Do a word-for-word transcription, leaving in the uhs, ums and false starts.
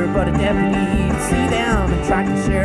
but a deputy see them and track the sheriff